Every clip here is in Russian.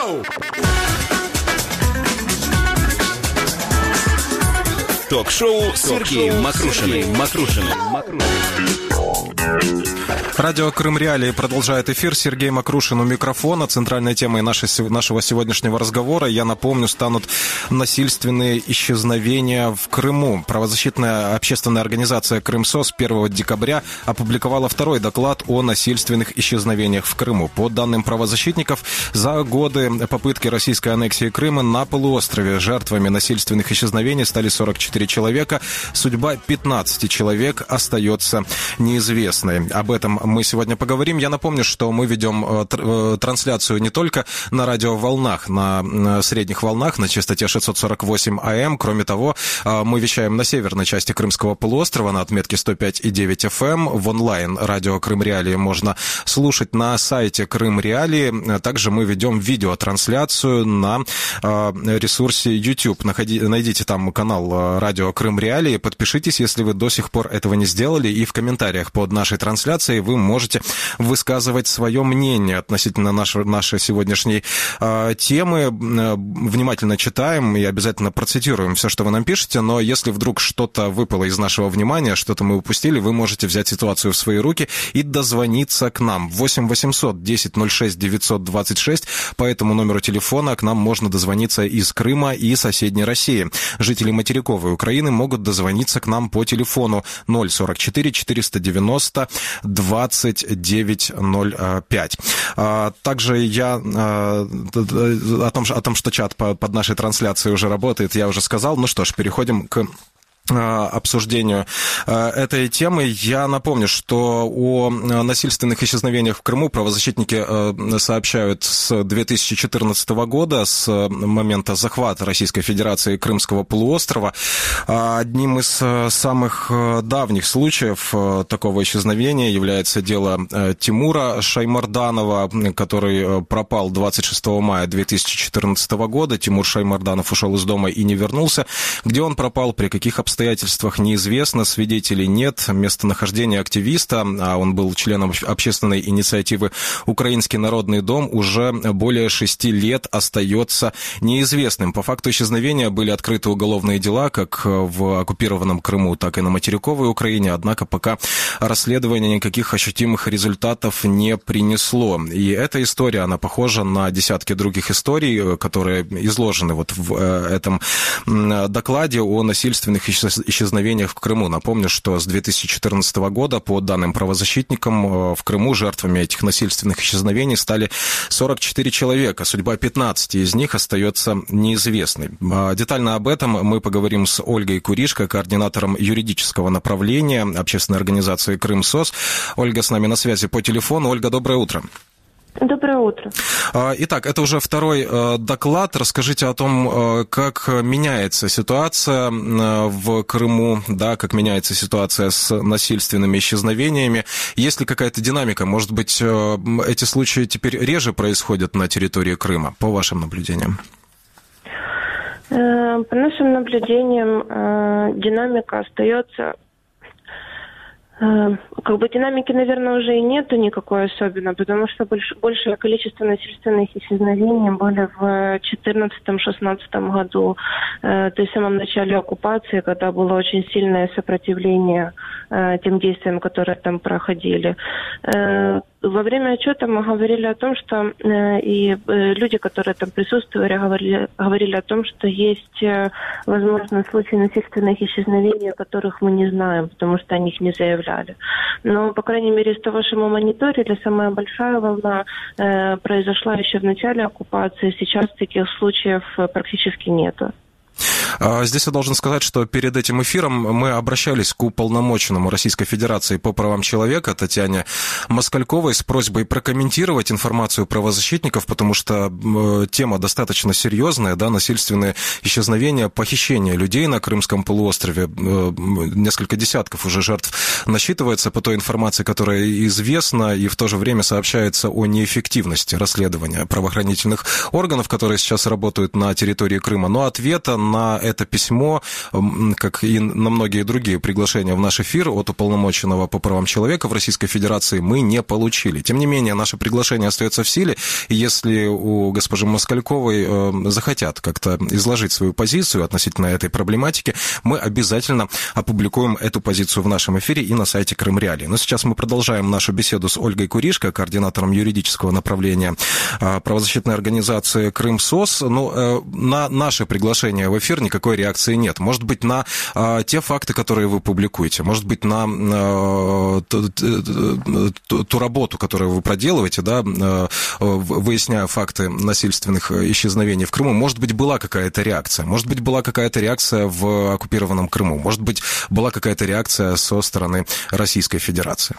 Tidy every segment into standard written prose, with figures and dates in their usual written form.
Ток-шоу! Ток-шоу с Сергеем Макрушиным. Радио Крым Реалии продолжает эфир. Сергей Макрушин у микрофона. Центральной темой нашего сегодняшнего разговора, я напомню, станут насильственные исчезновения в Крыму. Правозащитная общественная организация «Крымсос» 1 декабря опубликовала второй доклад о насильственных исчезновениях в Крыму. По данным правозащитников, за годы попытки российской аннексии Крыма на полуострове жертвами насильственных исчезновений стали 44 человека. Судьба 15 человек остается неизвестной. Об этом мы сегодня поговорим. Я напомню, что мы ведем трансляцию не только на радиоволнах, на средних волнах, на частоте 648 АМ. Кроме того, мы вещаем на северной части Крымского полуострова на отметке 105,9 FM. В онлайн радио Крым Реалии можно слушать на сайте Крым Реалии. Также мы ведем видеотрансляцию на ресурсе YouTube. Найдите там канал радио Крым Реалии. Подпишитесь, если вы до сих пор этого не сделали. И в комментариях под нашей трансляцией вы можете высказывать свое мнение относительно нашей сегодняшней темы. Внимательно читаем и обязательно процитируем все, что вы нам пишете, но если вдруг что-то выпало из нашего внимания, что-то мы упустили, вы можете взять ситуацию в свои руки и дозвониться к нам. 8 800 10 06 926. По этому номеру телефона к нам можно дозвониться из Крыма и соседней России. Жители материковой Украины могут дозвониться к нам по телефону 044 490 2905. Также я о том, что чат под нашей трансляцией уже работает, я уже сказал. Ну что ж, переходим к обсуждению этой темы. Я напомню, что о насильственных исчезновениях в Крыму правозащитники сообщают с 2014 года, с момента захвата Российской Федерации Крымского полуострова. Одним из самых давних случаев такого исчезновения является дело Тимура Шаймарданова, который пропал 26 мая 2014 года. Тимур Шаймарданов ушел из дома и не вернулся. Где он пропал, при каких обстоятельствах, неизвестно, свидетелей нет. Местонахождение активиста, а он был членом общественной инициативы «Украинский народный дом», уже более 6 лет остается неизвестным. По факту исчезновения были открыты уголовные дела как в оккупированном Крыму, так и на материковой Украине, однако пока расследование никаких ощутимых результатов не принесло. И эта история, она похожа на десятки других историй, которые изложены вот в этом докладе о насильственных исчезновениях в Крыму. Напомню, что с 2014 года, по данным правозащитникам, в Крыму жертвами этих насильственных исчезновений стали 44 человека. Судьба 15 из них остается неизвестной. Детально об этом мы поговорим с Ольгой Куришко, координатором юридического направления общественной организации «Крымсос». Ольга с нами на связи по телефону. Ольга, доброе утро. Доброе утро. Итак, это уже второй доклад. Расскажите о том, как меняется ситуация в Крыму, да, как меняется ситуация с насильственными исчезновениями. Есть ли какая-то динамика? Может быть, эти случаи теперь реже происходят на территории Крыма, по вашим наблюдениям? По нашим наблюдениям, динамика остается... динамики, наверное, уже и нету никакой особенно, потому что большее количество насильственных исчезновений были в 2014-2016 году, то есть в самом начале оккупации, когда было очень сильное сопротивление тем действиям, которые там проходили. Во время отчета мы говорили о том, что и люди, которые там присутствовали, говорили о том, что есть, возможно, случаи насильственных исчезновений, о которых мы не знаем, потому что о них не заявляли. Но, по крайней мере, из того, что мы мониторили, самая большая волна произошла еще в начале оккупации. Сейчас таких случаев практически нету. Здесь я должен сказать, что перед этим эфиром мы обращались к уполномоченному Российской Федерации по правам человека Татьяне Москальковой с просьбой прокомментировать информацию правозащитников, потому что тема достаточно серьезная, да, насильственные исчезновения, похищение людей на Крымском полуострове. Несколько десятков уже жертв насчитывается по той информации, которая известна, и в то же время сообщается о неэффективности расследования правоохранительных органов, которые сейчас работают на территории Крыма. Но ответа на это письмо, как и на многие другие приглашения в наш эфир от уполномоченного по правам человека в Российской Федерации, мы не получили. Тем не менее, наше приглашение остается в силе, и если у госпожи Москальковой захотят как-то изложить свою позицию относительно этой проблематики, мы обязательно опубликуем эту позицию в нашем эфире и на сайте Крым Реалии. Но сейчас мы продолжаем нашу беседу с Ольгой Куришко, координатором юридического направления правозащитной организации «Крымсос». Ну, на наше приглашение в эфир никакой реакции нет. Может быть, на те факты, которые вы публикуете, может быть, на ту работу, которую вы проделываете, да, выясняя факты насильственных исчезновений в Крыму, может быть, была какая-то реакция. Может быть, была какая-то реакция в оккупированном Крыму. Может быть, была какая-то реакция со стороны Российской Федерации.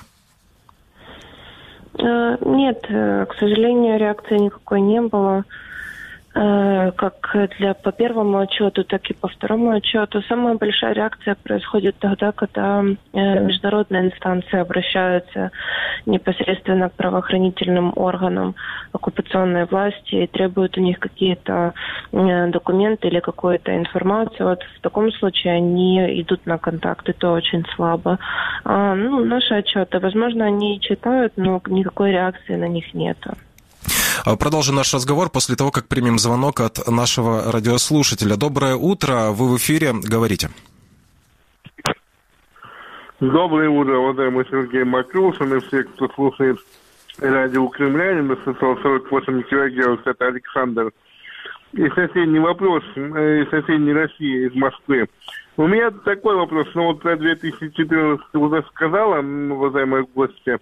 Нет, к сожалению, реакции никакой не было. Как по первому отчету, так и по второму отчету. Самая большая реакция происходит тогда, когда международные инстанции обращаются непосредственно к правоохранительным органам оккупационной власти и требуют у них какие-то документы или какую-то информацию. Вот в таком случае они идут на контакт, и то очень слабо. Наши отчеты, возможно, они и читают, но никакой реакции на них нету. Продолжим наш разговор после того, как примем звонок от нашего радиослушателя. Доброе утро, вы в эфире, говорите. Доброе утро, уважаемый Сергей Макрушин и все, кто слушает радио Крым Реалии на 148 килогерц. Это Александр. И соседний вопрос, из соседней России, из Москвы. У меня такой вопрос, вот про 2014 уже сказала, уважаемые гости.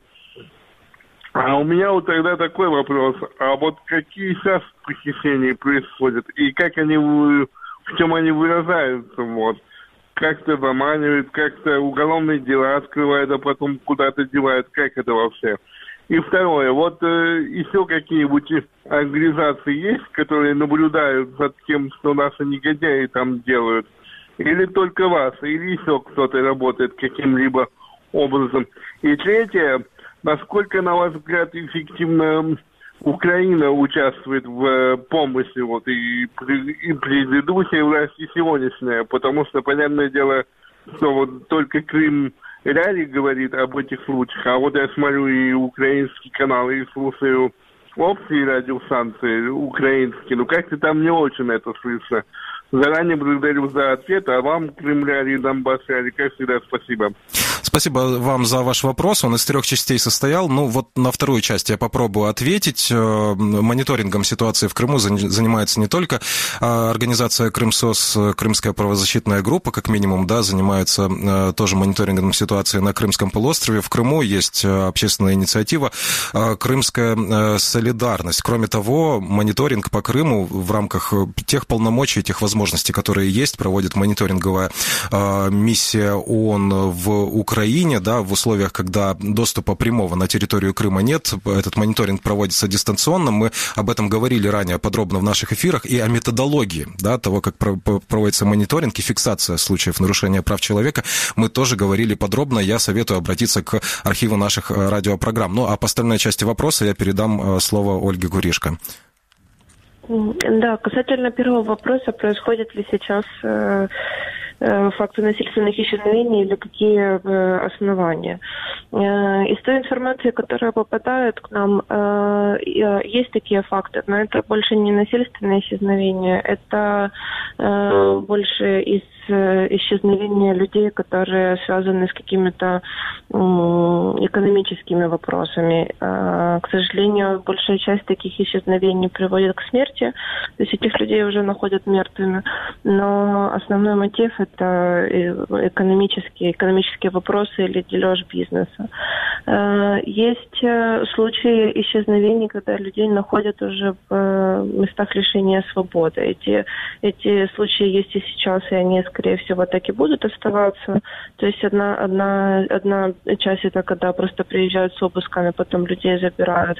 А у меня вот тогда такой вопрос. А вот какие сейчас похищения происходят? И как они, в чем они выражаются? Вот. Как-то заманивают, как-то уголовные дела открывают, а потом куда-то девают. Как это вообще? И второе. Вот еще какие-нибудь организации есть, которые наблюдают за тем, что наши негодяи там делают? Или только вас? Или еще кто-то работает каким-либо образом? И третье. Насколько, на ваш взгляд, эффективно Украина участвует в помощи, вот, и предыдущая власть, и сегодняшняя? Потому что, понятное дело, что вот только Крым Реалии говорит об этих случаях, а вот я смотрю и украинские каналы, и слушаю общие радиостанции украинские, ну как-то там не очень это слышно. Заранее благодарю за ответ, а вам, Крым Реалии, Донбасс Реалии, как всегда, спасибо. Спасибо вам за ваш вопрос. Он из 3 частей состоял. Ну, вот на вторую часть я попробую ответить. Мониторингом ситуации в Крыму занимается не только организация «Крымсос», Крымская правозащитная группа, как минимум, да, занимается тоже мониторингом ситуации на Крымском полуострове. В Крыму есть общественная инициатива «Крымская солидарность». Кроме того, мониторинг по Крыму в рамках тех полномочий, тех возможностей, которые есть, проводит мониторинговая миссия ООН в Украине, да, в условиях, когда доступа прямого на территорию Крыма нет. Этот мониторинг проводится дистанционно. Мы об этом говорили ранее подробно в наших эфирах и о методологии, да, того, как проводится мониторинг и фиксация случаев нарушения прав человека. Мы тоже говорили подробно. Я советую обратиться к архиву наших радиопрограмм. Ну, а по остальной части вопроса я передам слово Ольге Куришко. Да, касательно первого вопроса, происходит ли сейчас факты насильственных исчезновений или какие основания. Из той информации, которая попадает к нам, есть такие факты, но это больше не насильственные исчезновения, это больше из исчезновения людей, которые связаны с какими-то экономическими вопросами. К сожалению, большая часть таких исчезновений приводит к смерти, то есть этих людей уже находят мертвыми, но основной мотив – это экономические вопросы или дележ бизнеса. Есть случаи исчезновений, когда людей находят уже в местах лишения свободы. Эти случаи есть и сейчас, и они, скорее всего, так и будут оставаться. То есть одна часть – это когда просто приезжают с обысками, потом людей забирают,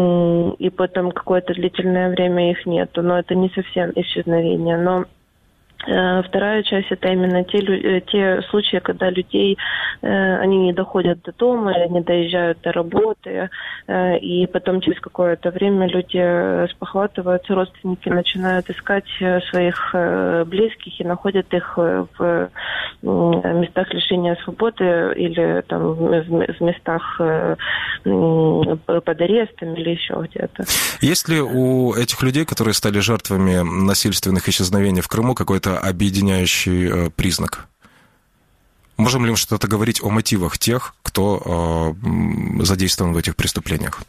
и потом какое-то длительное время их нету. Но это не совсем исчезновение. Но Вторая часть – это именно те случаи, когда людей, они не доходят до дома, или не доезжают до работы, и потом через какое-то время люди спохватываются, родственники начинают искать своих близких и находят их в местах лишения свободы или там, в местах под арестом или еще где-то. Есть ли у этих людей, которые стали жертвами насильственных исчезновений в Крыму, какой-то объединяющий признак? Можем ли мы что-то говорить о мотивах тех, кто задействован в этих преступлениях?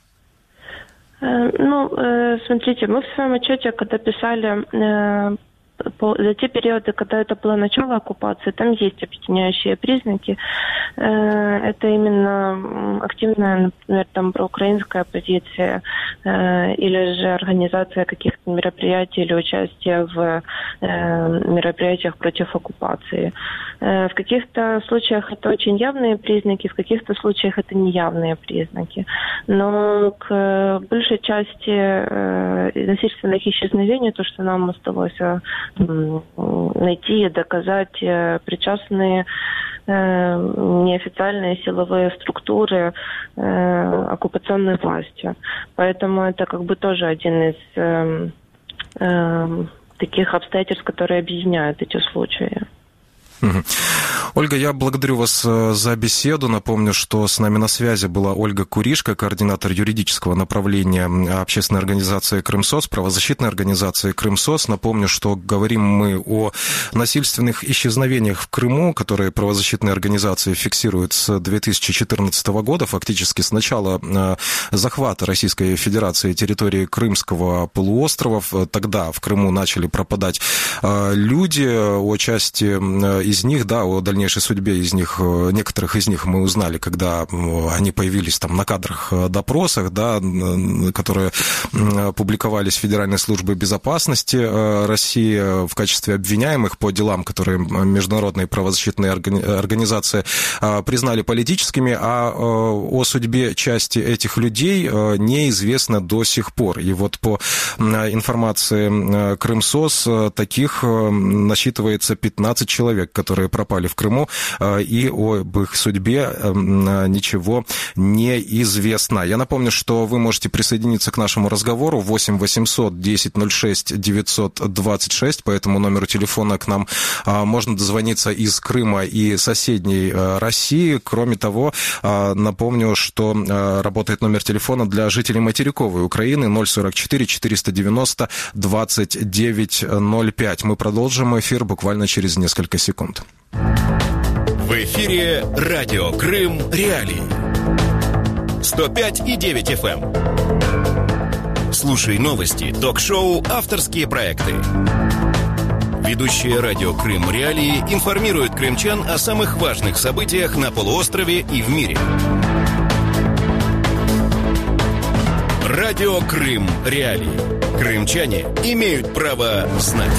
Смотрите, мы в своем отчете, когда писали за те периоды, когда это было начало оккупации, там есть объединяющие признаки. Это именно активная, например, там проукраинская позиция или же организация каких-то мероприятий или участие в мероприятиях против оккупации. В каких-то случаях это очень явные признаки, в каких-то случаях это неявные признаки. Но к большей части насильственных исчезновений, то, что нам удалось найти и доказать, причастные неофициальные силовые структуры оккупационной власти. Поэтому это как бы тоже один из таких обстоятельств, которые объединяют эти случаи. Ольга, я благодарю вас за беседу. Напомню, что с нами на связи была Ольга Куришко, координатор юридического направления общественной организации «Крымсоц», правозащитной организации «Крымсоц». Напомню, что говорим мы о насильственных исчезновениях в Крыму, которые правозащитные организации фиксируют с 2014 года, фактически с начала захвата Российской Федерации территории Крымского полуострова. Тогда в Крыму начали пропадать люди, о части из них, да, о дальнейшей судьбе из них, некоторых из них мы узнали, когда они появились там на кадрах допросах, да, которые публиковались Федеральной службой безопасности России в качестве обвиняемых по делам, которые международные правозащитные организации признали политическими, а о судьбе части этих людей неизвестно до сих пор. И вот по информации Крымсоц таких насчитывается 15 человек, которые пропали в Крыму, и об их судьбе ничего не известно. Я напомню, что вы можете присоединиться к нашему разговору 8 800 10 06 926. По этому номеру телефона к нам можно дозвониться из Крыма и соседней России. Кроме того, напомню, что работает номер телефона для жителей материковой Украины 044 490 2905. Мы продолжим эфир буквально через несколько секунд. В эфире радио Крым Реалии 105,9 FM. Слушай новости, ток-шоу, авторские проекты. Ведущие радио Крым Реалии информируют крымчан о самых важных событиях на полуострове и в мире. Радио Крым Реалии. Крымчане имеют право знать.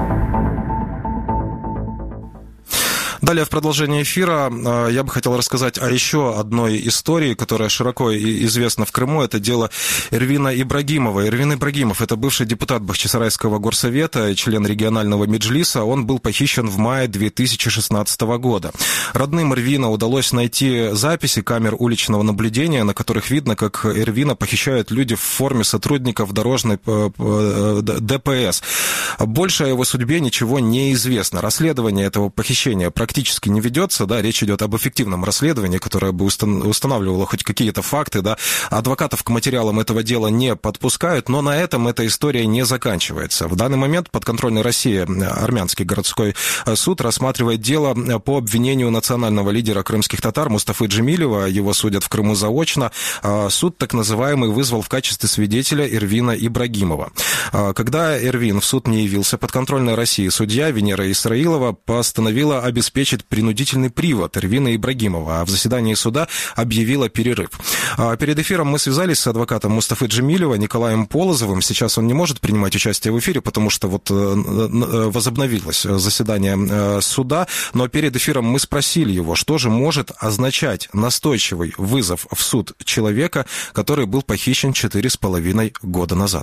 Далее, в продолжении эфира, я бы хотел рассказать о еще одной истории, которая широко известна в Крыму. Это дело Эрвина Ибрагимова. Эрвин Ибрагимов – это бывший депутат Бахчисарайского горсовета и член регионального меджлиса. Он был похищен в мае 2016 года. Родным Эрвина удалось найти записи камер уличного наблюдения, на которых видно, как Эрвина похищают люди в форме сотрудников дорожной ДПС. Больше о его судьбе ничего не известно. Расследование этого похищения практически не ведется, да, речь идет об эффективном расследовании, которое бы устанавливало хоть какие-то факты, да. Адвокатов к материалам этого дела не подпускают, но на этом эта история не заканчивается. В данный момент подконтрольной России армянский городской суд рассматривает дело по обвинению национального лидера крымских татар Мустафы Джемилева. Его судят в Крыму заочно. Суд, так называемый, вызвал в качестве свидетеля Эрвина Ибрагимова. Когда Эрвин в суд не явился, подконтрольная России судья Венера Исраилова постановила обеспечить принудительный привод Эрвина Ибрагимова, а в заседании суда объявила перерыв. Перед эфиром мы связались с адвокатом Мустафы Джемилева Николаем Полозовым. Сейчас он не может принимать участие в эфире, потому что вот возобновилось заседание суда, но перед эфиром мы спросили его, что же может означать настойчивый вызов в суд человека, который был похищен 4,5 года назад.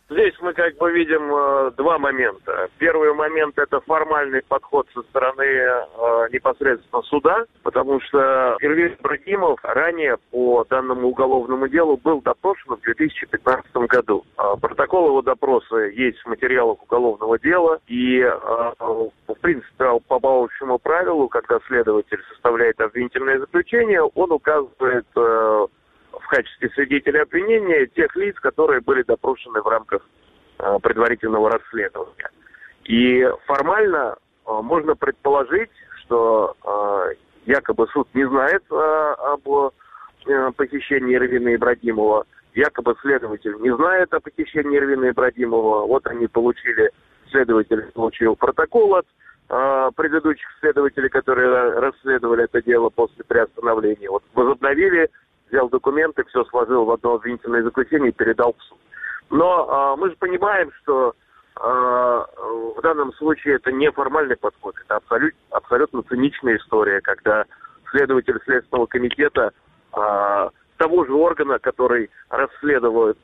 Здесь мы как бы видим два момента. Первый момент – это формальный подход со стороны непосредственно суда, потому что Эрвин Ибрагимов ранее по данному уголовному делу был допрошен в 2015 году. Протокол его допроса есть в материалах уголовного дела, и, в принципе, по общему правилу, когда следователь составляет обвинительное заключение, он указывает в качестве свидетелей обвинения тех лиц, которые были допрошены в рамках предварительного расследования. И формально можно предположить, что якобы суд не знает об похищении Эрвина Ибрагимова, якобы следователь не знает о похищении Эрвина Ибрагимова. Вот они следователь получил протокол от предыдущих следователей, которые расследовали это дело после приостановления. Вот возобновили, взял документы, все сложил в одно обвинительное заключение и передал в суд. Но мы же понимаем, что в данном случае это не формальный подход, это абсолютно циничная история, когда следователь Следственного комитета того же органа, который расследует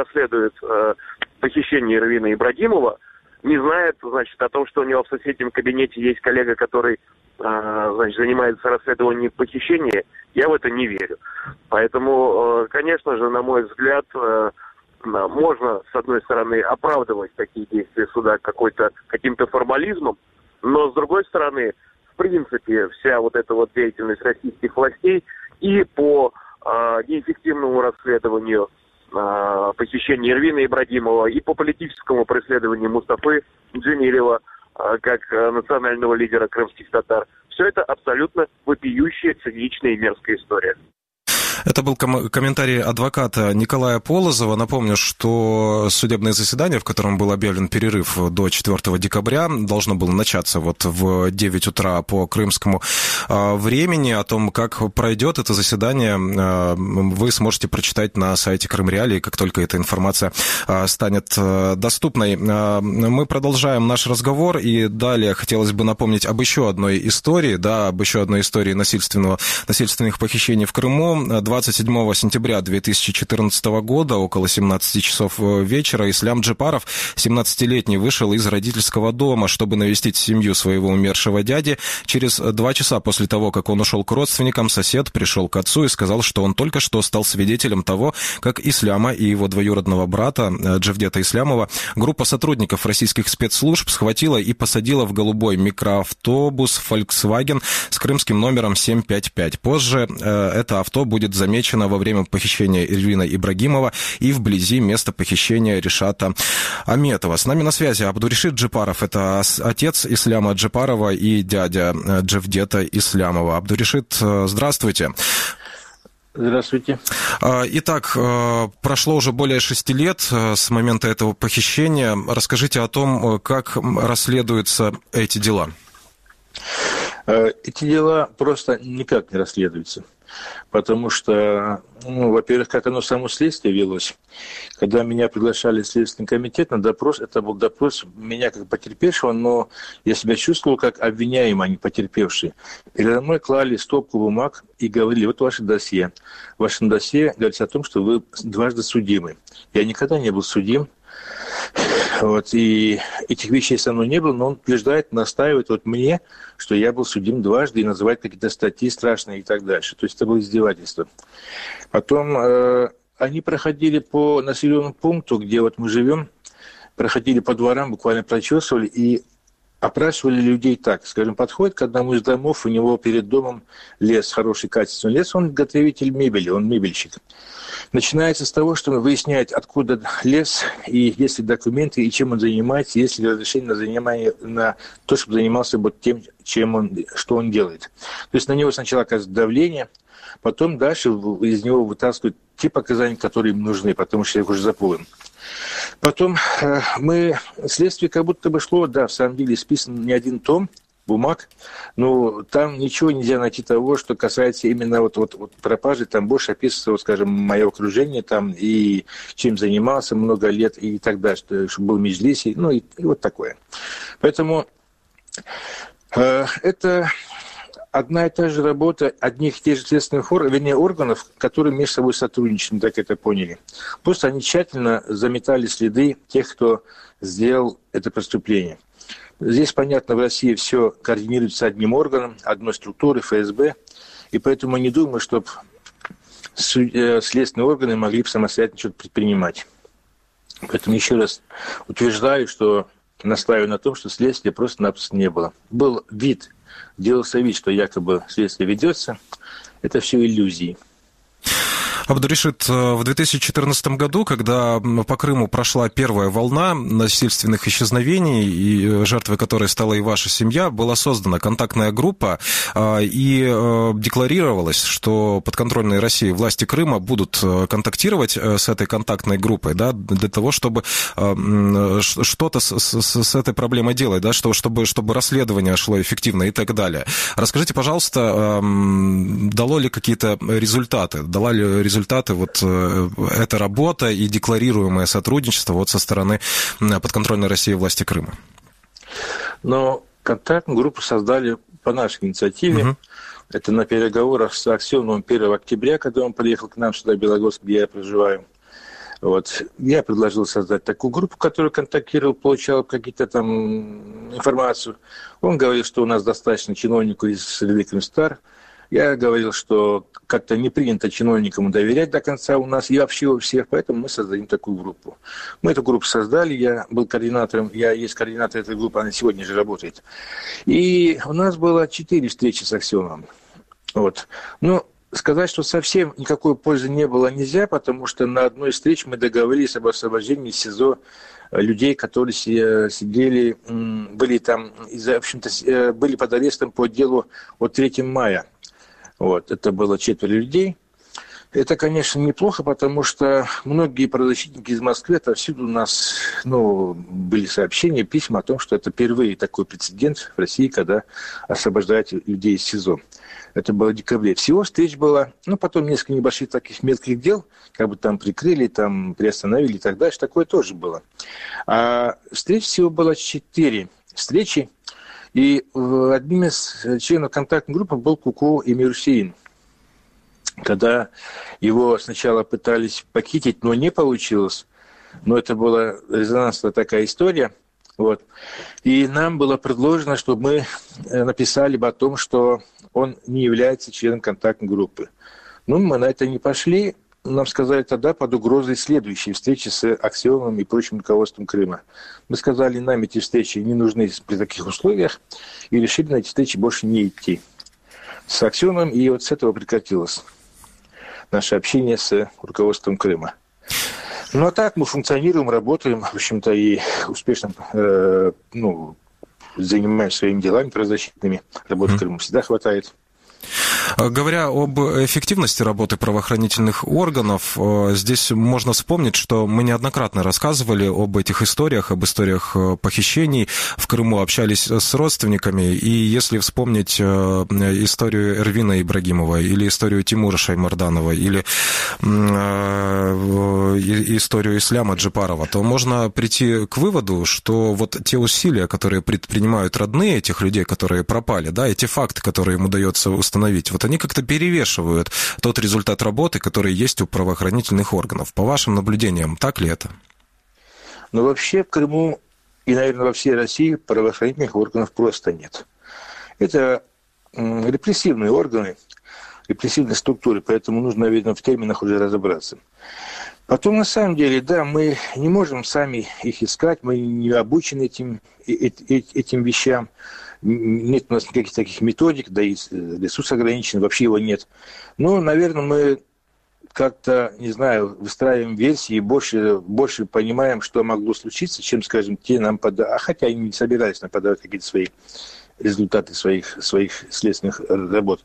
похищение Эрвина Ибрагимова, не знает, значит, о том, что у него в соседнем кабинете есть коллега, который, значит, занимается расследованием похищения. Я в это не верю. Поэтому, конечно же, на мой взгляд, можно, с одной стороны, оправдывать такие действия суда каким-то формализмом, но, с другой стороны, в принципе, вся вот эта вот деятельность российских властей и по неэффективному расследованию похищения Эрвина Ибрагимова, и по политическому преследованию Мустафы Джемилева как национального лидера крымских татар, все это абсолютно вопиющая, циничная и мерзкая история. Это был комментарий адвоката Николая Полозова. Напомню, что судебное заседание, в котором был объявлен перерыв до 4 декабря, должно было начаться вот в 9 утра по крымскому времени. О том, как пройдет это заседание, вы сможете прочитать на сайте Крымреалии, как только эта информация станет доступной. Мы продолжаем наш разговор, и далее хотелось бы напомнить об еще одной истории, насильственных похищений в Крыму. 27 сентября 2014 года, около 17 часов вечера, Ислам Джепаров, 17-летний, вышел из родительского дома, чтобы навестить семью своего умершего дяди. Через 2 часа после того, как он ушел к родственникам, сосед пришел к отцу и сказал, что он только что стал свидетелем того, как Исляма и его двоюродного брата Джевдета Ислямова группа сотрудников российских спецслужб схватила и посадила в голубой микроавтобус Volkswagen с крымским номером 755. Позже это авто будет замечено во время похищения Эрвина Ибрагимова и вблизи места похищения Решата Аметова. С нами на связи Абдуришид Джепаров, это отец Исляма Джепарова и дядя Джевдета Ислямова. Абдуришид, здравствуйте. Здравствуйте. Итак, прошло уже более 6 лет с момента этого похищения. Расскажите о том, как расследуются эти дела. Эти дела просто никак не расследуются. Потому что, во-первых, как оно само следствие велось, когда меня приглашали в Следственный комитет на допрос, это был допрос меня как потерпевшего, но я себя чувствовал как обвиняемый, а не потерпевший. Передо мной клали стопку бумаг и говорили, вот ваше досье. В вашем досье говорится о том, что вы дважды судимы. Я никогда не был судим. Вот, и этих вещей со мной не было, но он утверждает, настаивает вот мне, что я был судим дважды и называет какие-то статьи страшные и так дальше. То есть это было издевательство. Потом они проходили по населенному пункту, где вот мы живем, проходили по дворам, буквально прочесывали и опрашивали людей так. Скажем, подходит к одному из домов, у него перед домом лес, хороший качественный лес, он изготовитель мебели, он мебельщик. Начинается с того, что выясняет, откуда лес, и есть ли документы, и чем он занимается, есть ли разрешение на то, чтобы занимался вот тем, что он делает. То есть на него сначала оказывается давление, потом дальше из него вытаскивают те показания, которые им нужны, потому что их уже заполнен. Потом следствие как будто бы шло, да, в самом деле списан не один том бумаг, но там ничего нельзя найти того, что касается именно вот пропажи, там больше описывается, вот, скажем, мое окружение там и чем занимался много лет и так далее, что был в Меджлисе, и вот такое. Поэтому это одна и та же работа одних и тех же следственных органов, которые между собой сотрудничают, мы так это поняли. Просто они тщательно заметали следы тех, кто сделал это преступление. Здесь, понятно, в России все координируется одним органом, одной структурой, ФСБ, и поэтому не думаю, чтобы следственные органы могли бы самостоятельно что-то предпринимать. Поэтому еще раз утверждаю, что настаиваю на том, что следствия просто-напросто не было. Был вид, делался вид, что якобы следствие ведется. Это все иллюзии. Абдуришит, в 2014 году, когда по Крыму прошла первая волна насильственных исчезновений, и жертвой которой стала и ваша семья, была создана контактная группа, и декларировалось, что подконтрольные России власти Крыма будут контактировать с этой контактной группой, да, для того, чтобы что-то с этой проблемой делать, да, чтобы расследование шло эффективно и так далее. Расскажите, пожалуйста, дало ли какие-то результаты, дала ли результаты вот эта работа и декларируемое сотрудничество вот со стороны подконтрольной России власти Крыма? Но контактную группу создали по нашей инициативе. Угу. Это на переговорах с Аксеновым 1 октября, когда он приехал к нам сюда, в Белогорск, где я проживаю. Вот. Я предложил создать такую группу, которая контактировала, получала какие-то там информацию. Он говорил, что у нас достаточно чиновников из среды Крымстар. Я говорил, что как-то не принято чиновникам доверять до конца у нас и вообще у всех, поэтому мы создадим такую группу. Мы эту группу создали, я был координатором, я есть координатор этой группы, она сегодня же работает. И у нас было 4 встречи с Аксеновым. Вот. Но сказать, что совсем никакой пользы не было, нельзя, потому что на одной из встреч мы договорились об освобождении из СИЗО людей, которые сидели, были там, в общем-то, были под арестом по делу от 3 мая. Вот, это было 4 людей. Это, конечно, неплохо, потому что многие правозащитники из Москвы, отовсюду у нас были сообщения, письма о том, что это впервые такой прецедент в России, когда освобождают людей из СИЗО. Это было в декабре. Всего встреч было, потом несколько небольших таких мелких дел, как бы там прикрыли, там приостановили и так дальше. Такое тоже было. А встреч всего было 4 встречи. И одним из членов контактной группы был Куку Эмир Хусейн. Когда его сначала пытались похитить, но не получилось, но это была резонансная такая история, вот. И нам было предложено, чтобы мы написали бы о том, что он не является членом контактной группы. Мы на это не пошли. Нам сказали тогда под угрозой следующей встречи с Аксеновым и прочим руководством Крыма. Мы сказали, нам эти встречи не нужны при таких условиях, и решили на эти встречи больше не идти с Аксеновым, и вот с этого прекратилось наше общение с руководством Крыма. Ну, а так мы функционируем, работаем, в общем-то, и успешно занимаемся своими делами правозащитными. Работы в Крыму всегда хватает. Говоря об эффективности работы правоохранительных органов, здесь можно вспомнить, что мы неоднократно рассказывали об этих историях, об историях похищений в Крыму, общались с родственниками, и если вспомнить историю Эрвина Ибрагимова, или историю Тимура Шаймарданова, или историю Исляма Джипарова, то можно прийти к выводу, что вот те усилия, которые предпринимают родные этих людей, которые пропали, да, эти факты, которые им удается установить, вот они как-то перевешивают тот результат работы, который есть у правоохранительных органов. По вашим наблюдениям, так ли это? Ну, вообще в Крыму и, наверное, во всей России правоохранительных органов просто нет. Это репрессивные органы, репрессивные структуры, поэтому нужно, наверное, в терминах уже разобраться. Потом, на самом деле, да, мы не можем сами их искать, мы не обучены этим вещам. Нет у нас никаких таких методик, да и ресурс ограничен, вообще его нет. Но, наверное, мы как-то, не знаю, выстраиваем версии и больше понимаем, что могло случиться, чем, скажем, те нам подавали. А хотя они не собирались нам подавать какие-то свои результаты своих следственных работ.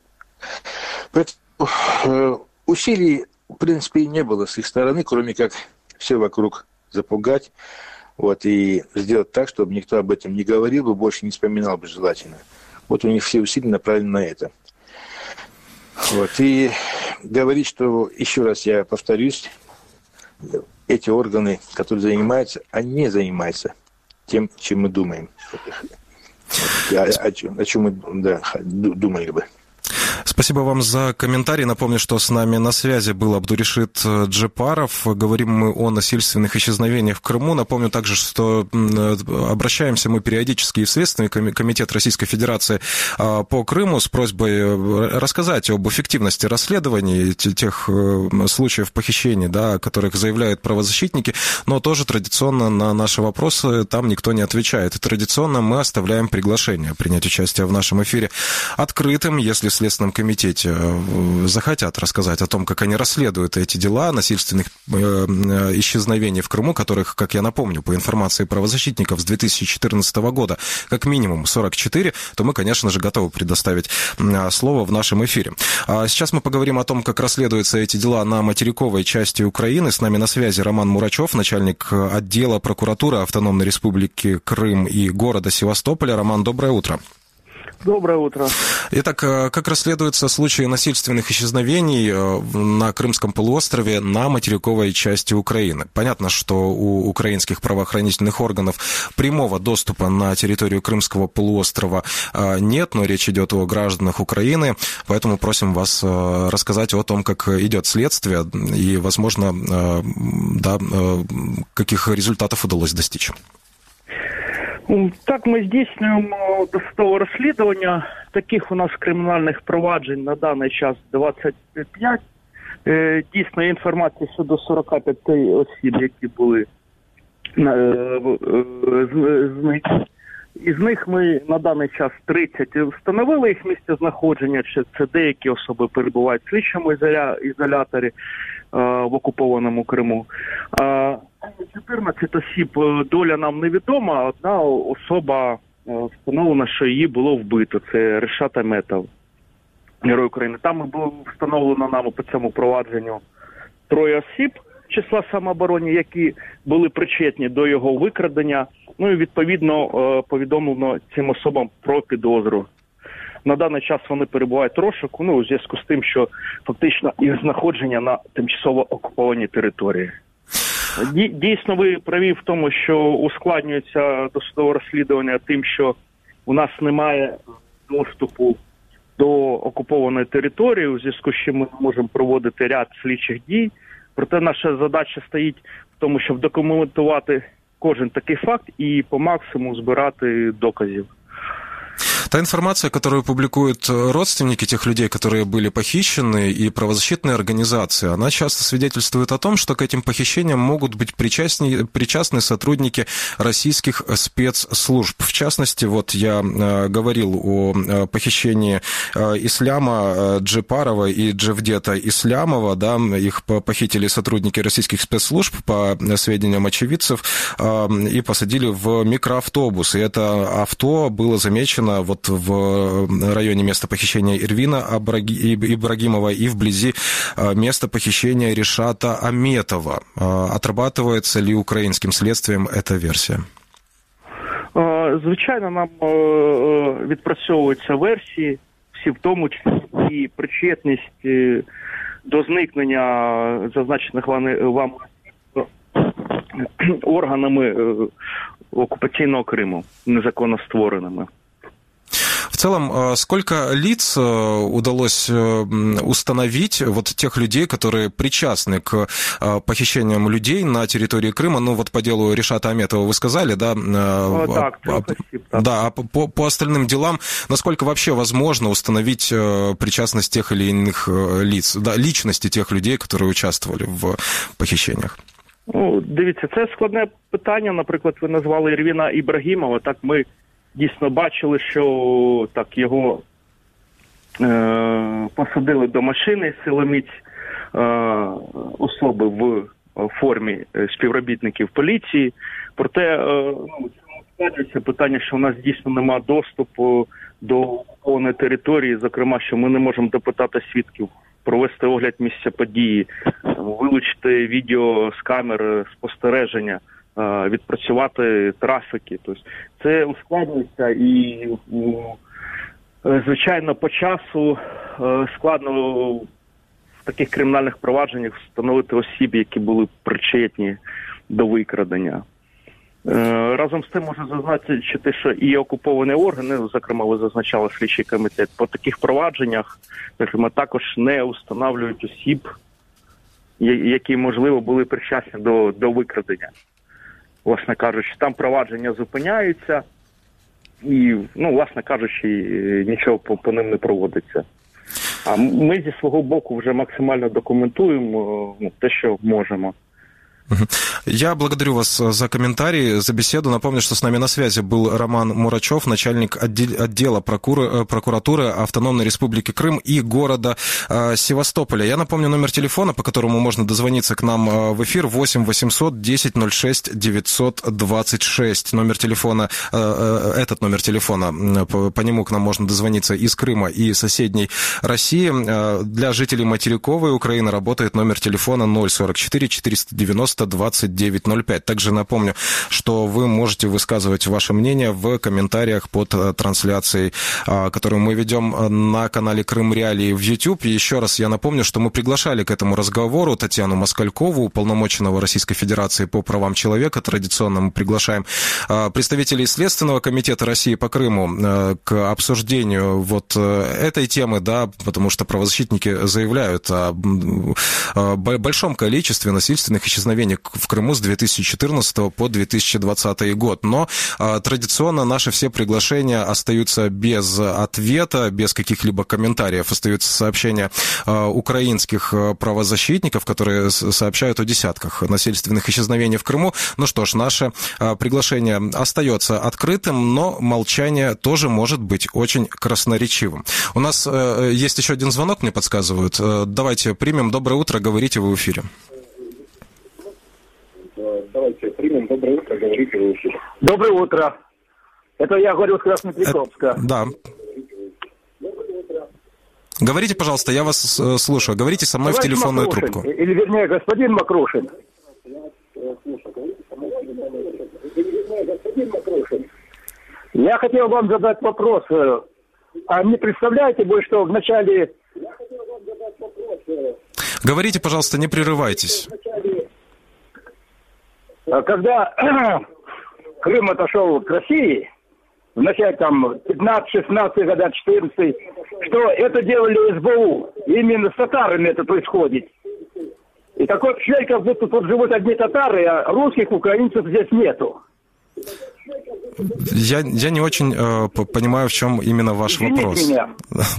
Поэтому усилий, в принципе, не было с их стороны, кроме как все вокруг запугать. Вот, и сделать так, чтобы никто об этом не говорил бы, больше не вспоминал бы желательно. Вот у них все усилия направлены на это. Вот, и говорить, что, еще раз я повторюсь, эти органы, которые занимаются, они не занимаются тем, чем мы думаем. О чем мы думали бы. Спасибо вам за комментарий. Напомню, что с нами на связи был Абдуришит Джепаров. Говорим мы о насильственных исчезновениях в Крыму. Напомню также, что обращаемся мы периодически и в Следственный комитет Российской Федерации по Крыму с просьбой рассказать об эффективности расследований тех случаев похищений, да, о которых заявляют правозащитники, но тоже традиционно на наши вопросы там никто не отвечает. И традиционно мы оставляем приглашение принять участие в нашем эфире открытым, если в Следственном комитете захотят рассказать о том, как они расследуют эти дела насильственных исчезновений в Крыму, которых, как я напомню, по информации правозащитников с 2014 года как минимум 44, то мы, конечно же, готовы предоставить слово в нашем эфире. Сейчас мы поговорим о том, как расследуются эти дела на материковой части Украины. С нами на связи Роман Мурачев, начальник отдела прокуратуры Автономной Республики Крым и города Севастополя. Роман, доброе утро. Доброе утро. Итак, как расследуются случаи насильственных исчезновений на Крымском полуострове на материковой части Украины? Понятно, что у украинских правоохранительных органов прямого доступа на территорию Крымского полуострова нет, но речь идет о гражданах Украины, поэтому просим вас рассказать о том, как идет следствие и, возможно, каких результатов удалось достичь. Так, ми здійснюємо досудове розслідування. Таких у нас кримінальних проваджень на даний час 25. Дійсно, інформація щодо 45 осіб, які були зникли. Із них ми на даний час 30 встановили їх місце знаходження. Це деякі особи перебувають в слідчому ізоляторі в окупованому Криму. 14 осіб доля нам невідома. Одна особа встановлена, що її було вбито. Це Решат Аметов, Герой України. Там було встановлено нами по цьому провадженню 3 осіб числа самооборони, які були причетні до його викрадення. Ну і відповідно повідомлено цим особам про підозру. На даний час вони перебувають в розшуку, у зв'язку з тим, що фактично їх знаходження на тимчасово окупованій території. Дійсно, ви праві в тому, що ускладнюється досудове розслідування тим, що у нас немає доступу до окупованої території, у зв'язку з чим ми не можемо проводити ряд слідчих дій. Проте наша задача стоїть в тому, щоб документувати кожен такий факт и по максимуму збирати доказів. Та информация, которую публикуют родственники тех людей, которые были похищены, и правозащитные организации, она часто свидетельствует о том, что к этим похищениям могут быть причастны сотрудники российских спецслужб. В частности, вот я говорил о похищении Исляма Джепарова и Джевдета Ислямова, да, их похитили сотрудники российских спецслужб, по сведениям очевидцев, и посадили в микроавтобус. И это авто было замечено вот в районе места похищения Ирвина Ибрагимова и вблизи места похищения Решата Аметова. Отрабатывается ли українським слідством ця версія? Звичайно, нам відпрацьовуються версії, всі в тому числі і причетність до зникнення зазначених вам органами оккупационного Крыма, незаконно створенными. В целом, сколько лиц удалось установить, вот тех людей, которые причастны к похищениям людей на территории Крыма? Ну, вот по делу Решата Аметова вы сказали, да? Так, да, а по остальным делам, насколько вообще возможно установить причастность тех или иных лиц, да, личности тех людей, которые участвовали в похищениях? Ну, дивіться, це складне питання. Наприклад, ви назвали Ірвіна Ібрагімова. Так, ми дійсно бачили, що так його посадили до машини силоміць особи в формі співробітників поліції. Проте складається питання, що у нас дійсно немає доступу до окупованої території, зокрема, що ми не можемо допитати свідків, провести огляд місця події, вилучити відео з камер спостереження, відпрацювати трафіки. Тобто це ускладнюється і, звичайно, по часу складно в таких кримінальних провадженнях встановити осіб, які були причетні до викрадення. Разом з тим можу зазначити, що і окуповані органи, зокрема ви зазначали слідчий комітет, по таких провадженнях, зокрема, також не встановлюють осіб, які, можливо, були причасні до викрадення. Власне кажучи, там провадження зупиняються і, власне кажучи, нічого по ним не проводиться. А ми зі свого боку вже максимально документуємо те, що можемо. Я благодарю вас за комментарий, за беседу. Напомню, что с нами на связи был Роман Мурачев, начальник отдела прокуратуры Автономной Республики Крым и города Севастополя. Я напомню номер телефона, по которому можно дозвониться к нам в эфир, 8 800 10 06 926. Номер телефона, этот номер телефона, по нему к нам можно дозвониться из Крыма и соседней России. Для жителей материковой Украины работает номер телефона 044 490 2905. Также напомню, что вы можете высказывать ваше мнение в комментариях под трансляцией, которую мы ведем на канале Крым Реалии в YouTube. И еще раз я напомню, что мы приглашали к этому разговору Татьяну Москалькову, уполномоченного Российской Федерации по правам человека. Традиционно мы приглашаем представителей Следственного комитета России по Крыму к обсуждению вот этой темы, да, потому что правозащитники заявляют о большом количестве насильственных исчезновений в Крыму с 2014 по 2020 год. Но традиционно наши все приглашения остаются без ответа, без каких-либо комментариев. Остаются сообщения украинских правозащитников, которые сообщают о десятках насильственных исчезновений в Крыму. Ну что ж, наше приглашение остается открытым, но молчание тоже может быть очень красноречивым. У нас есть еще один звонок, мне подсказывают. Давайте примем. Доброе утро, говорите, вы в эфире. Давайте примем. Доброе утро, говорите, вы в эфире. Доброе утро. Это я говорю с Краснопресненска. Да. Говорите, пожалуйста, я вас слушаю. Говорите со мной в телефонную Макрушин, трубку. Или, вернее, господин Макрушин. Я хотел вам задать вопрос. А не представляете вы, что в начале... Говорите, пожалуйста, не прерывайтесь. Когда Крым отошел к России, в начале там 15-16 годах, 14, что это делали СБУ. Именно с татарами это происходит. И такое впечатление, как будто тут живут одни татары, а русских, украинцев здесь нету. Я не очень понимаю, в чем именно ваш вопрос. Меня.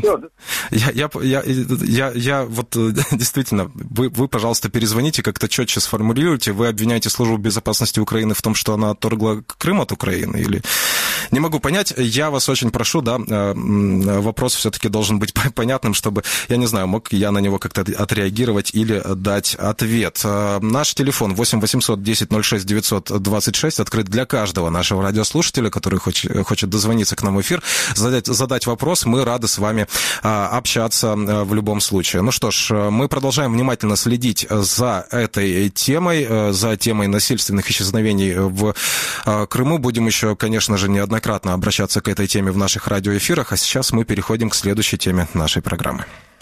Я вот действительно, вы, пожалуйста, перезвоните, как-то четче сформулируйте. Вы обвиняете Службу безопасности Украины в том, что она отторгла Крым от Украины? Или... Не могу понять. Я вас очень прошу, да, вопрос все-таки должен быть понятным, чтобы, я не знаю, мог я на него как-то отреагировать или дать ответ. Наш телефон 8 800 10 06 926 открыт для каждого нашего радиослушателя, который хочет дозвониться к нам в эфир, задать вопрос. Мы рады с вами общаться в любом случае. Ну что ж, мы продолжаем внимательно следить за этой темой, за темой насильственных исчезновений в Крыму. Будем еще, конечно же, неоднократно обращаться к этой теме в наших радиоэфирах, а сейчас мы переходим к следующей теме нашей программы.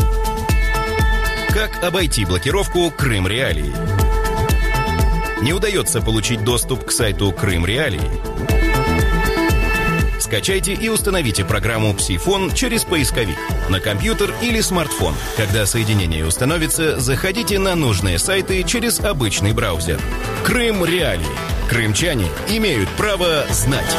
Как обойти блокировку Крым Реалии? Не удается получить доступ к сайту Крым Реалии? Скачайте и установите программу «Псифон» через поисковик на компьютер или смартфон. Когда соединение установится, заходите на нужные сайты через обычный браузер. Крым Реалии. Крымчане имеют право знать.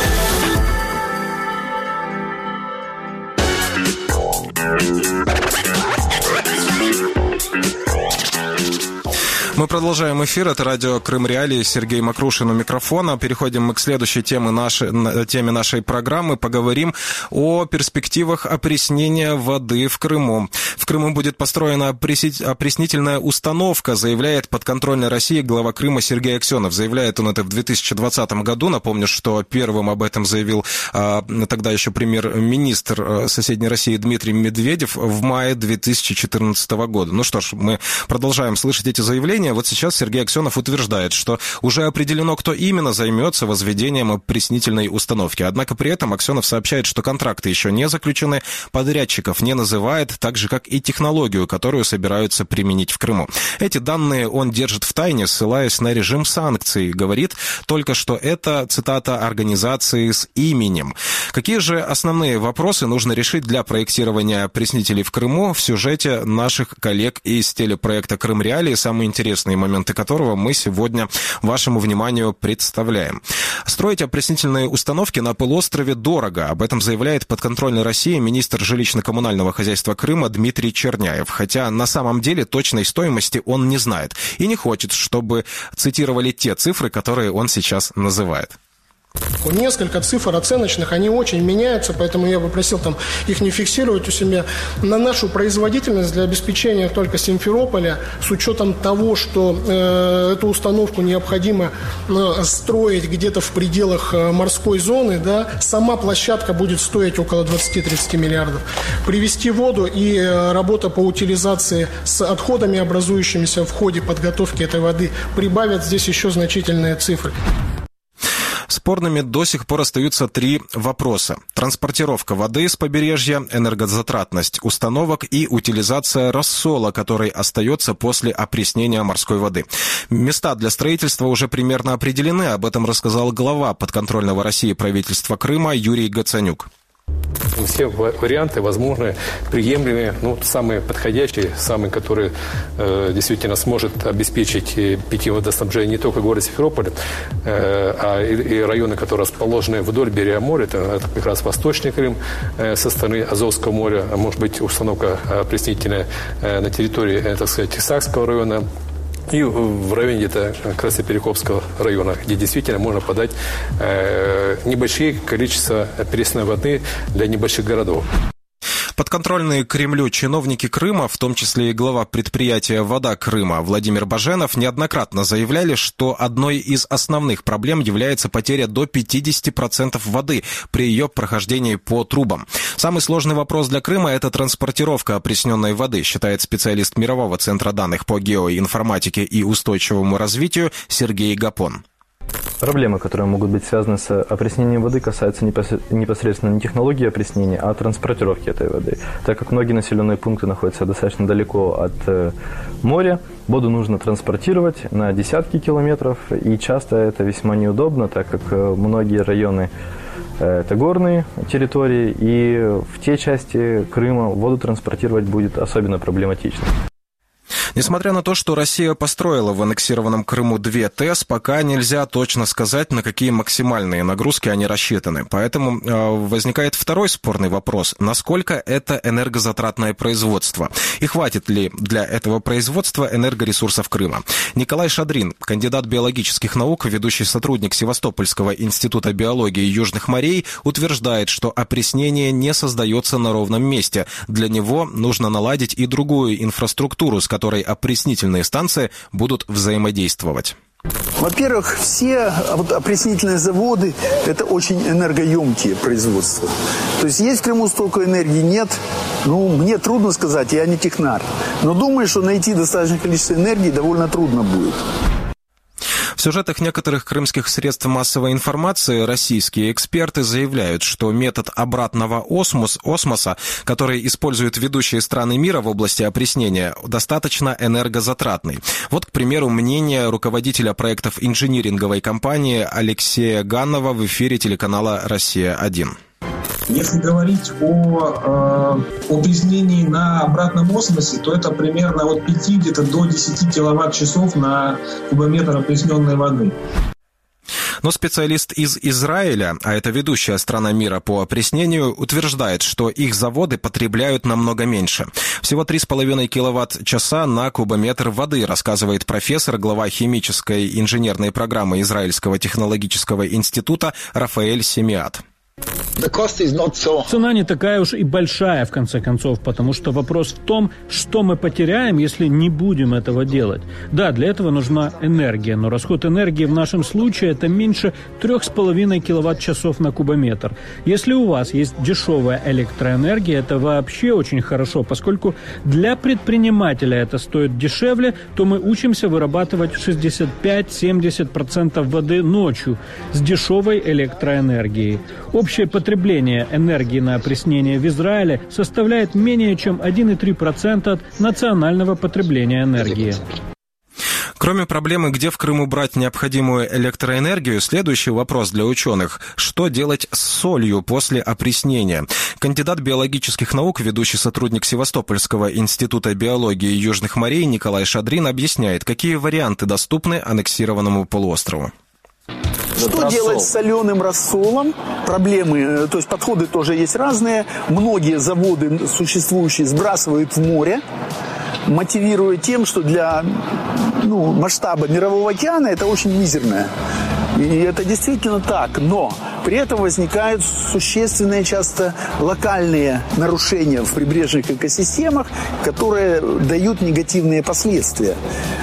Мы продолжаем эфир. Это радио Крым Реалии. Сергей Макрушин у микрофона. Переходим мы к следующей теме нашей программы. Поговорим о перспективах опреснения воды в Крыму. В Крыму будет построена опреснительная установка, заявляет подконтрольной России глава Крыма Сергей Аксенов. Заявляет он это в 2020 году. Напомню, что первым об этом заявил тогда еще премьер-министр соседней России Дмитрий Медведев в мае 2014 года. Ну что ж, мы продолжаем слышать эти заявления. менее, вот сейчас Сергей Аксенов утверждает, что уже определено, кто именно займется возведением опреснительной установки. Однако при этом Аксенов сообщает, что контракты еще не заключены, подрядчиков не называет, так же, как и технологию, которую собираются применить в Крыму. Эти данные он держит в тайне, ссылаясь на режим санкций. Говорит только, что это, цитата, организации с именем. Какие же основные вопросы нужно решить для проектирования опреснителей в Крыму? В сюжете наших коллег из телепроекта «Крым-Реалии», самые интересные моменты которого мы сегодня вашему вниманию представляем. Строить опреснительные установки на полуострове дорого. Об этом заявляет подконтрольной России министр жилищно-коммунального хозяйства Крыма Дмитрий Черняев. Хотя на самом деле точной стоимости он не знает и не хочет, чтобы цитировали те цифры, которые он сейчас называет. Несколько цифр оценочных, они очень меняются, поэтому я бы просил их не фиксировать у себя. На нашу производительность для обеспечения только Симферополя, с учетом того, что эту установку необходимо строить где-то в пределах морской зоны, да, сама площадка будет стоить около 20-30 миллиардов. Привести воду и работа по утилизации с отходами, образующимися в ходе подготовки этой воды, прибавят здесь еще значительные цифры. Спорными до сих пор остаются 3 вопроса. Транспортировка воды с побережья, энергозатратность установок и утилизация рассола, который остается после опреснения морской воды. Места для строительства уже примерно определены, об этом рассказал глава подконтрольного России правительства Крыма Юрий Гацанюк. Все варианты возможны, приемлемые, самые подходящие, самые, которые действительно сможет обеспечить питьевое водоснабжение не только города Симферополя, а и районы, которые расположены вдоль берега моря. Это как раз Восточный Крым со стороны Азовского моря, а может быть установка опреснительная на территории, так сказать, Исаакского района. И в районе где-то Красноперекопского района, где действительно можно подать небольшие количества пресной воды для небольших городов. Подконтрольные Кремлю чиновники Крыма, в том числе и глава предприятия «Вода Крыма» Владимир Баженов, неоднократно заявляли, что одной из основных проблем является потеря до 50% воды при ее прохождении по трубам. Самый сложный вопрос для Крыма – это транспортировка опресненной воды, считает специалист Мирового центра данных по геоинформатике и устойчивому развитию Сергей Гапон. Проблемы, которые могут быть связаны с опреснением воды, касаются непосредственно не технологии опреснения, а транспортировки этой воды. Так как многие населенные пункты находятся достаточно далеко от моря, воду нужно транспортировать на десятки километров, и часто это весьма неудобно, так как многие районы это горные территории, и в те части Крыма воду транспортировать будет особенно проблематично. Несмотря на то, что Россия построила в аннексированном Крыму 2 ТЭС, пока нельзя точно сказать, на какие максимальные нагрузки они рассчитаны. Поэтому возникает второй спорный вопрос. Насколько это энергозатратное производство? И хватит ли для этого производства энергоресурсов Крыма? Николай Шадрин, кандидат биологических наук, ведущий сотрудник Севастопольского института биологии южных морей, утверждает, что опреснение не создается на ровном месте. Для него нужно наладить и другую инфраструктуру, с которой опреснительные станции будут взаимодействовать. Во-первых, все опреснительные заводы – это очень энергоемкие производства. То есть в Крыму столько энергии нет. Мне трудно сказать, я не технарь. Но думаю, что найти достаточное количество энергии довольно трудно будет. В сюжетах некоторых крымских средств массовой информации российские эксперты заявляют, что метод обратного осмоса, который используют ведущие страны мира в области опреснения, достаточно энергозатратный. Вот, к примеру, мнение руководителя проектов инжиниринговой компании Алексея Ганнова в эфире телеканала «Россия-1». Если говорить о опреснении на обратном осмосе, то это примерно от 5 где-то до 10 киловатт-часов на кубометр опресненной воды. Но специалист из Израиля, а это ведущая страна мира по опреснению, утверждает, что их заводы потребляют намного меньше. Всего 3,5 киловатт-часа на кубометр воды, рассказывает профессор, глава химической инженерной программы Израильского технологического института Рафаэль Семиат. Цена не такая уж и большая, в конце концов, потому что вопрос в том, что мы потеряем, если не будем этого делать. Да, для этого нужна энергия, но расход энергии в нашем случае – это меньше 3,5 киловатт-часов на кубометр. Если у вас есть дешевая электроэнергия, это вообще очень хорошо, поскольку для предпринимателя это стоит дешевле, то мы учимся вырабатывать 65-70% воды ночью с дешевой электроэнергией. Общее потребление энергии на опреснение в Израиле составляет менее чем 1,3% от национального потребления энергии. Кроме проблемы, где в Крыму брать необходимую электроэнергию, следующий вопрос для ученых. Что делать с солью после опреснения? Кандидат биологических наук, ведущий сотрудник Севастопольского института биологии Южных морей Николай Шадрин объясняет, какие варианты доступны аннексированному полуострову. Что делать с соленым рассолом? Проблемы, то есть подходы тоже есть разные. Многие заводы существующие сбрасывают в море, мотивируя тем, что для масштаба Мирового океана это очень мизерно. И это действительно так. Но при этом возникают существенные часто локальные нарушения в прибрежных экосистемах, которые дают негативные последствия.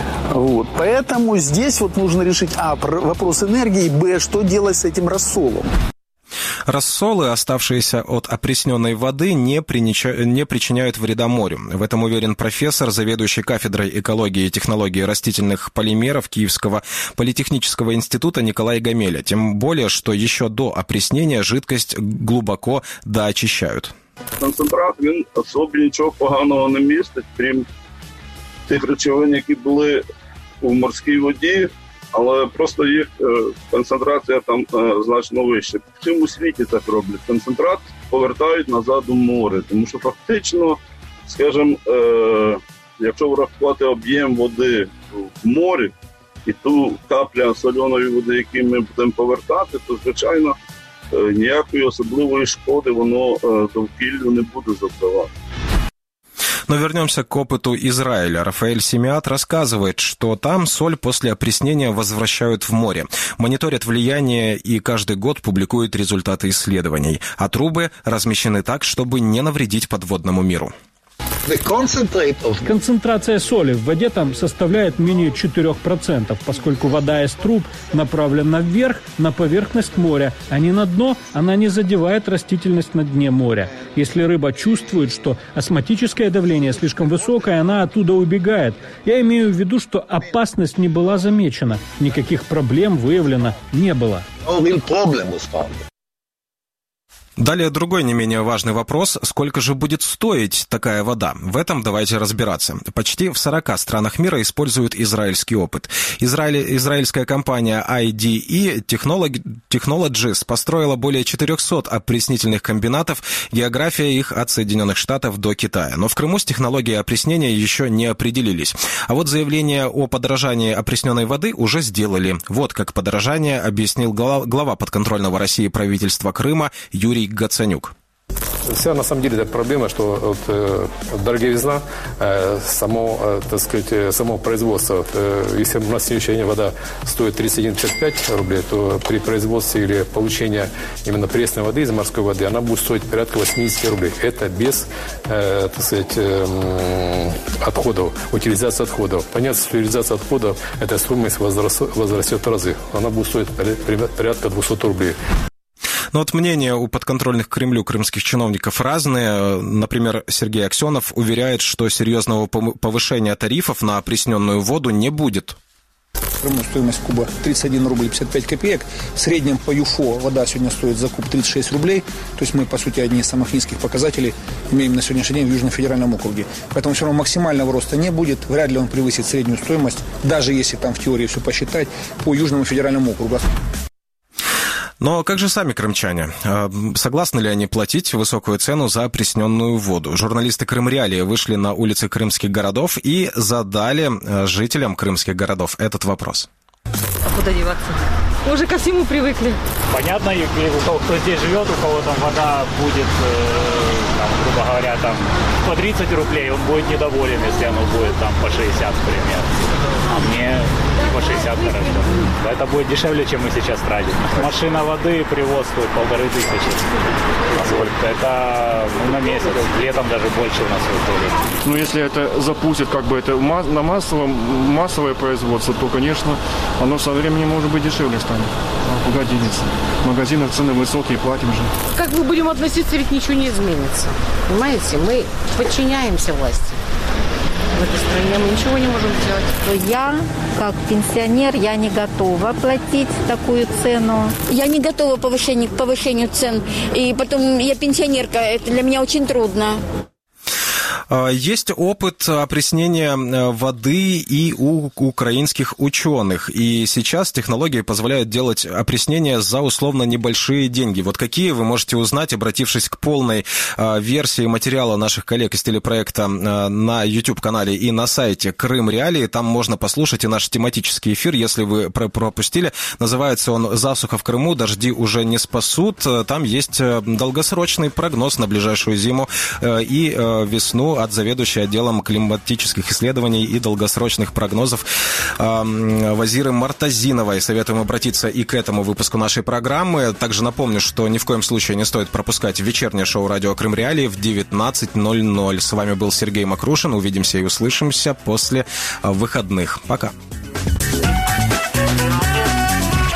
Поэтому здесь нужно решить, вопрос энергии, что делать с этим рассолом. Рассолы, оставшиеся от опресненной воды, не причиняют вреда морю. В этом уверен профессор, заведующий кафедрой экологии и технологии растительных полимеров Киевского политехнического института Николай Гамеля. Тем более, что еще до опреснения жидкость глубоко доочищают. Концентрат, він особі нічого поганого не містить, крім тих речовин, які були у морській воді, але просто їх концентрація там значно вища. В цьому світі так роблять. Концентрат повертають назад у море, тому що фактично, скажімо, якщо врахувати об'єм води в морі і ту капля соляної води, яку ми будемо повертати, то, звичайно, ніякої особливої шкоди воно довкіллю не буде завдавати. Но вернемся к опыту Израиля. Рафаэль Семиат рассказывает, что там соль после опреснения возвращают в море. Мониторят влияние и каждый год публикуют результаты исследований. А трубы размещены так, чтобы не навредить подводному миру. Концентрация соли в воде там составляет менее 4%, поскольку вода из труб направлена вверх, на поверхность моря, а не на дно, она не задевает растительность на дне моря. Если рыба чувствует, что осмотическое давление слишком высокое, она оттуда убегает. Я имею в виду, что опасность не была замечена, никаких проблем выявлено не было. Далее другой не менее важный вопрос. Сколько же будет стоить такая вода? В этом давайте разбираться. Почти в 40 странах мира используют израильский опыт. Израильская компания IDE Technologies построила более 400 опреснительных комбинатов. География их от Соединенных Штатов до Китая. Но в Крыму с технологией опреснения еще не определились. А вот заявление о подорожании опресненной воды уже сделали. Вот как подорожание объяснил глава подконтрольного России правительства Крыма Юрий Гацанюк. Вся на самом деле эта проблема, что дороговизна, само производство. Если у нас сегодня вода стоит 31,55 рублей, то при производстве или получении именно пресной воды из морской воды она будет стоить порядка 80 рублей. Это без, отходов, утилизации отходов. Понятно, что утилизация отходов, эта стоимость возрастет в разы. Она будет стоить порядка 200 рублей. Но вот мнения у подконтрольных Кремлю крымских чиновников разные. Например, Сергей Аксенов уверяет, что серьезного повышения тарифов на опресненную воду не будет. В Крыму стоимость куба 31 рубль 55 копеек. В среднем по ЮФО вода сегодня стоит за куб 36 рублей. То есть мы, по сути, одни из самых низких показателей имеем на сегодняшний день в Южном федеральном округе. Поэтому все равно максимального роста не будет. Вряд ли он превысит среднюю стоимость, даже если там в теории все посчитать, по Южному федеральному округу. Но как же сами крымчане? Согласны ли они платить высокую цену за опресненную воду? Журналисты Крымреалии вышли на улицы крымских городов и задали жителям крымских городов этот вопрос. А куда деваться? Мы уже ко всему привыкли. Понятно, у кого кто здесь живет, у кого там вода будет, грубо говоря, по 30 рублей, он будет недоволен, если оно будет по 60, к примеру. а мне по 60 хорошо. Это будет дешевле, чем мы сейчас тратим. Машина воды привоз стоит 1500. Насколько это на месяц, летом даже больше у нас выходит. Ну, если это запустит на массовое производство, то, конечно, оно со временем, может быть, дешевле станет. Куда денется? В магазинах цены высокие, платим же. Как мы будем относиться, ведь ничего не изменится. Понимаете, мы подчиняемся власти. В этой стране мы ничего не можем сделать. Я, как пенсионер, я не готова платить такую цену. Я не готова к повышению цен. И потом я пенсионерка, это для меня очень трудно. Есть опыт опреснения воды и у украинских ученых. И сейчас технологии позволяют делать опреснение за условно небольшие деньги. Вот какие вы можете узнать, обратившись к полной версии материала наших коллег из телепроекта на YouTube-канале и на сайте Крым Реалии. Там можно послушать и наш тематический эфир, если вы пропустили. Называется он «Засуха в Крыму. Дожди уже не спасут». Там есть долгосрочный прогноз на ближайшую зиму и весну от заведующей отделом климатических исследований и долгосрочных прогнозов Вазиры Мартазиновой. Советуем обратиться и к этому выпуску нашей программы. Также напомню, что ни в коем случае не стоит пропускать вечернее шоу «Радио Крым Реалии» в 19:00. С вами был Сергей Макрушин. Увидимся и услышимся после выходных. Пока.